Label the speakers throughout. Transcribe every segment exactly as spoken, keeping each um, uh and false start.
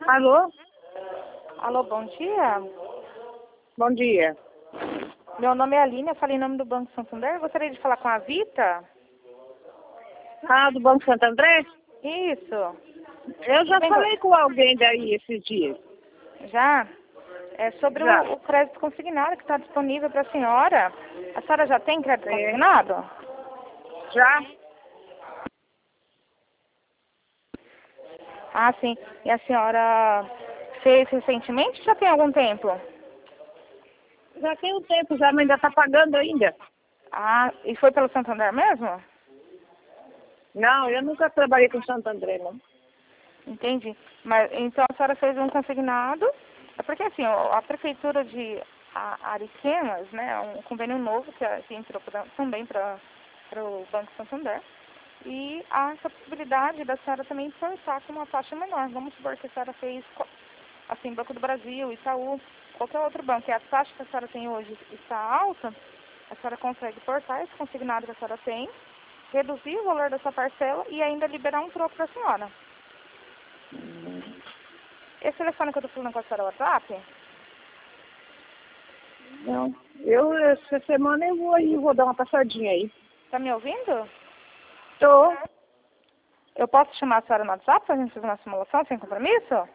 Speaker 1: Alô?
Speaker 2: Alô, bom dia.
Speaker 1: Bom dia.
Speaker 2: Meu nome é Aline, eu falei em nome do Banco Santander. Eu gostaria de falar com a Vita.
Speaker 1: Ah, do Banco Santo André?
Speaker 2: Isso.
Speaker 1: Eu já
Speaker 2: Bem,
Speaker 1: falei com alguém daí esses dias.
Speaker 2: Já? É sobre
Speaker 1: Já.
Speaker 2: o, o crédito consignado que está disponível para a senhora. A senhora já tem crédito
Speaker 1: É.
Speaker 2: consignado?
Speaker 1: Já?
Speaker 2: Ah, sim. E a senhora fez recentemente ou já tem algum tempo?
Speaker 1: Já tem um tempo já, mas ainda está pagando ainda.
Speaker 2: Ah, e foi pelo Santander mesmo?
Speaker 1: Não, eu nunca trabalhei com Santo André, não.
Speaker 2: Entendi. Mas então a senhora fez um consignado. É porque assim, ó, a prefeitura de A- Ariquemas, né, é um convênio novo que, a- que entrou pra, também para o Banco Santander. E há essa possibilidade da senhora também portar com uma taxa menor. Vamos supor que a senhora fez, co- assim, Banco do Brasil, Itaú, qualquer outro banco, e a taxa que a senhora tem hoje está alta, a senhora consegue portar esse consignado que a senhora tem, reduzir o valor dessa parcela e ainda liberar um troco para a senhora. Esse telefone que eu estou falando com a senhora é o WhatsApp?
Speaker 1: Não. Eu, essa semana eu vou aí, vou dar uma passadinha aí.
Speaker 2: Tá me ouvindo?
Speaker 1: Tô.
Speaker 2: Eu posso chamar a senhora no WhatsApp para a gente fazer uma simulação sem compromisso?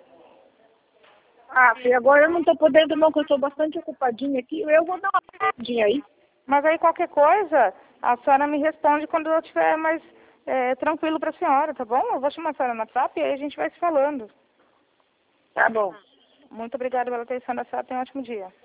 Speaker 1: Ah, filha, agora eu não tô podendo não, que eu estou bastante ocupadinha aqui. Eu vou dar uma passadinha aí.
Speaker 2: Mas aí qualquer coisa, a senhora me responde quando eu estiver mais é, tranquilo para a senhora, tá bom? Eu vou chamar a senhora no WhatsApp e aí a gente vai se falando.
Speaker 1: Tá bom.
Speaker 2: Muito obrigada pela atenção da senhora, tenha um ótimo dia.